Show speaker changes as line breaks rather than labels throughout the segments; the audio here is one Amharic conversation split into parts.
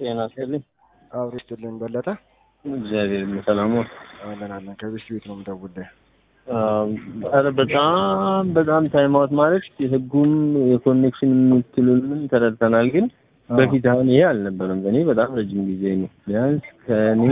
ጤና ይስጥልኝ።
አብሮ ይስጥልኝ በለጠ።
እግዚአብሔር ይመስገን።
አለን ከቤት ቤት ነው የምደውልልህ።
አረ በጣም ታይም አውት ማለት የህጉም የኮኔክሽን የምትሉልን ተረድተናል። ግን በፊት አሁን ይሄ አልነበረም። እኔ በጣም ረጅም ጊዜ ነው ቢያንስ ከኔ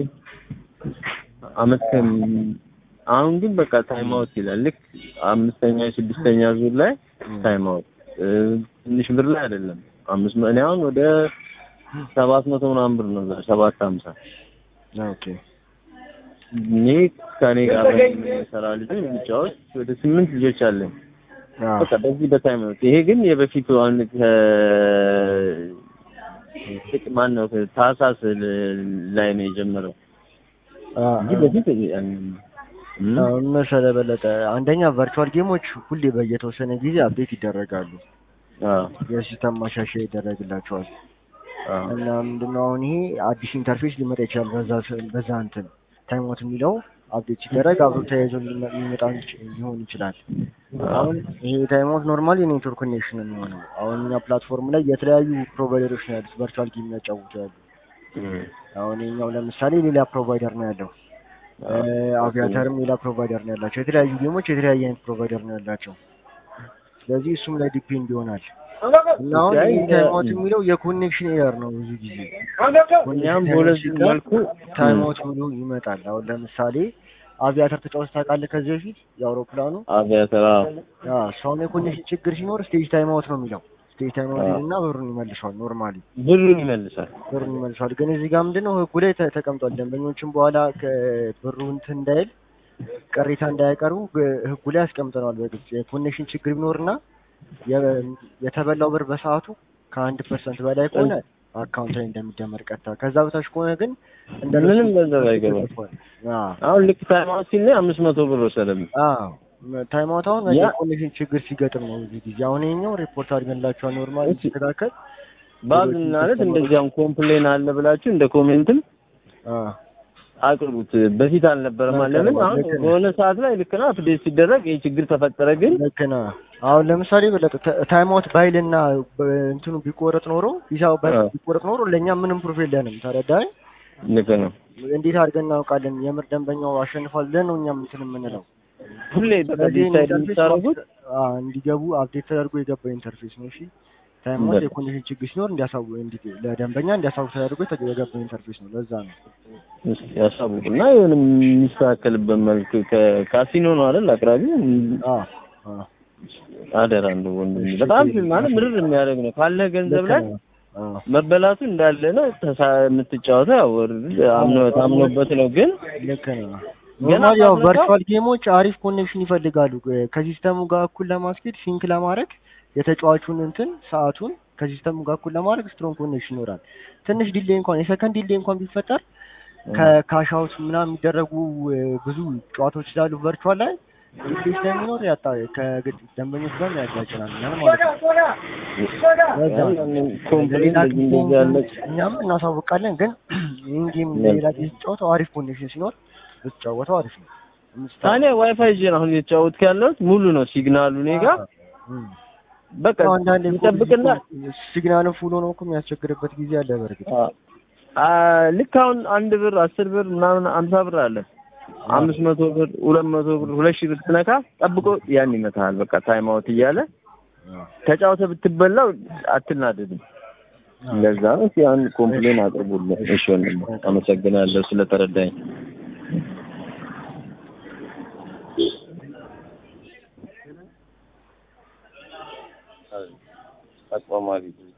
አመት አሁን ግን በቃ ታይም አውት ይላል። ልክ አምስተኛ ስድስተኛ ዙር ላይ ታይም አውት ትንሽ ብር ላይ አይደለም 500 እኔ አሁን ወደ 700 ምናምን ብር ነው 750 ኦኬ እኔ ከኔ ጋር በሰራ ልጅ ልጫወት ወደ 8 ልጆች አለኝ። በቃ በዚህ በታይም ነው። ይሄ ግን የበፊቱ አሁን ማን ነው ታሳስ ላይ ነው የጀመረው እንጂ በፊት
መሰለ በለጠ አንደኛ ቨርቹዋል ጌሞች ሁሌ በየተወሰነ ጊዜ አፕዴት ይደረጋሉ። የሲስተም ማሻሻያ ይደረግላቸዋል። እና ምንድነው አሁን ይሄ አዲስ ኢንተርፌስ ሊመጣ ይችላል። በዛ እንትን ታይም አውት የሚለው አፕዴት ሲደረግ አብሮ ተያይዞ ሊመጣ ሊሆን ይችላል። አሁን ይሄ ታይም አውት ኖርማሊ የኔትወርክ ኮኔክሽን ነው የሚሆነው። አሁን እኛ ፕላትፎርም ላይ የተለያዩ ፕሮቫይደሮች ነው ያሉት ቨርቹዋል ጌም የሚያጫውቱ ያሉ። አሁን እኛው ለምሳሌ ሌላ ፕሮቫይደር ነው ያለው። አቪያተርም ሌላ ፕሮቫይደር ነው ያላቸው። የተለያዩ ጌሞች የተለያየ አይነት ፕሮቫይደር ነው ያላቸው። ስለዚህ እሱም ላይ ዲፔንድ ይሆናል። እና አሁን ታይም አውት የሚለው የኮኔክሽን ኤረር ነው ብዙ ጊዜ።
እኛም በሁለት መልኩ
ታይም አውት ብሎ ይመጣል። አሁን ለምሳሌ አቪያተር ተጫውተህ ታውቃለህ ከዚህ በፊት የአውሮፕላኑ
አቪያተር
ሰውን የኮኔክሽን ችግር ሲኖር ስቴጅ ታይም አውት ነው የሚለው። ስቴጅ ታይም አውት እና ብሩን ይመልሳል። ኖርማሊ ብሩን ይመልሳል። ግን እዚህ ጋር ምንድነው ህጉ ላይ ተቀምጧል። ደንበኞችን በኋላ ብሩ እንትን እንዳይል ቅሬታ እንዳያቀርቡ ህጉ ላይ አስቀምጠናል በግልጽ። የኮኔክሽን ችግር ቢኖርና የተበላው ብር በሰዓቱ ከ1% በላይ ከሆነ አካውንት ላይ እንደሚደመር ቀጥታ፣ ከዛ በታች ከሆነ ግን
ምንም ገንዘብ አይገባም። አሁን ልክ ታይም አውት ሲል 500 ብር ወሰደም።
ታይም አውት አሁን የኮኔክሽን ችግር ሲገጥም ነው ብዙ ጊዜ። አሁን ይሄኛው ሪፖርት አድርገንላችኋል። ኖርማሊ ሲስተካከል
ባዝ ማለት እንደዚያም ኮምፕሌን አለ ብላችሁ እንደ ኮሜንትም አቅርቡት። በፊት አልነበረም ማለት ነው። አሁን በሆነ ሰዓት ላይ ልክ ነው አፕዴት ሲደረግ ይሄ ችግር ተፈጠረ። ግን
ልክ ነው። አሁን ለምሳሌ ታይም አውት ባይልና እንትኑ ቢቆረጥ ኖሮ ሂሳቡ ቢቆረጥ ኖሮ ለኛ ምንም ፕሩፍ የለንም። ተረዳኸኝ?
ልክ ነው።
እንዴት አድርገን እናውቃለን የምር ደንበኛው አሸንፏል ብለን ነው እኛም እንትን የምንለው?
ሁሌ በዲጂታል የሚሰሩት
እንዲገቡ አፕዴት ተደርጎ የገባ ኢንተርፌስ ነው። እሺ ታይም አውት የኮኔክሽን ችግር ሲኖር ለደንበኛ እንዲያሳውቅ ተደርጎ የገባ ኢንተርፌስ ነው። ለዛ ነው
ያሳውቁና የሆነ የሚስተካከልበት መልክ ከካሲኖ ነው አይደል አቅራቢው? አደራ እንደው ወንድም በጣም ማለት ምርር የሚያደርግ ነው። ካለ ገንዘብ ላይ መበላቱ እንዳለ ነው። የምትጫወተው አምኖበት ነው። ግን
ልክ ነው። ኖርማሊ ያው ቨርቹዋል ጌሞች አሪፍ ኮኔክሽን ይፈልጋሉ። ከሲስተሙ ጋር እኩል ለማስኬድ ሲንክ ለማድረግ የተጫዋቹን እንትን ሰዓቱን ከሲስተሙ ጋር እኩል ለማድረግ ስትሮንግ ኮኔክሽን ይኖራል። ትንሽ ዲሌይ እንኳን የሰከንድ ዲሌይ እንኳን ቢፈጠር ከካሻውት ምናምን የሚደረጉ ብዙ ጨዋታዎች ስላሉ ቨርቹዋል ላይ ዲሌይ ስለሚኖር ከደንበኞች ጋር ያጋጭናል ማለት ነው። እኛም እናሳውቃለን። ግን ይህን ጌም ሌላ ጊዜ ጫወተው አሪፍ ኮኔክሽን ሲኖር ብትጫወተው አሪፍ ነው።
ታዲያ ዋይፋይ ጄን አሁን እየተጫወትኩ ያለሁት ሙሉ ነው ሲግናሉ እኔ ጋር በቃ ይጠብቅና
ሲግናሉ ፉል ሆኖ እኮ የሚያስቸግርበት ጊዜ አለ። በርግጥ
ልክ አሁን 1 ብር 10 ብር ምናምን 50 ብር አለ 500 ብር 200 ብር 2000 ብር ትነካ ጠብቆ ያን ይመታል። በቃ ታይም አውት እያለ ተጫውተህ ብትበላው አትናደድም። ለዛ ነው ያን ኮምፕሌን አቅርቡልኝ። እሺ ወንድም አመሰግናለሁ ስለተረዳኝ። አቋማሪ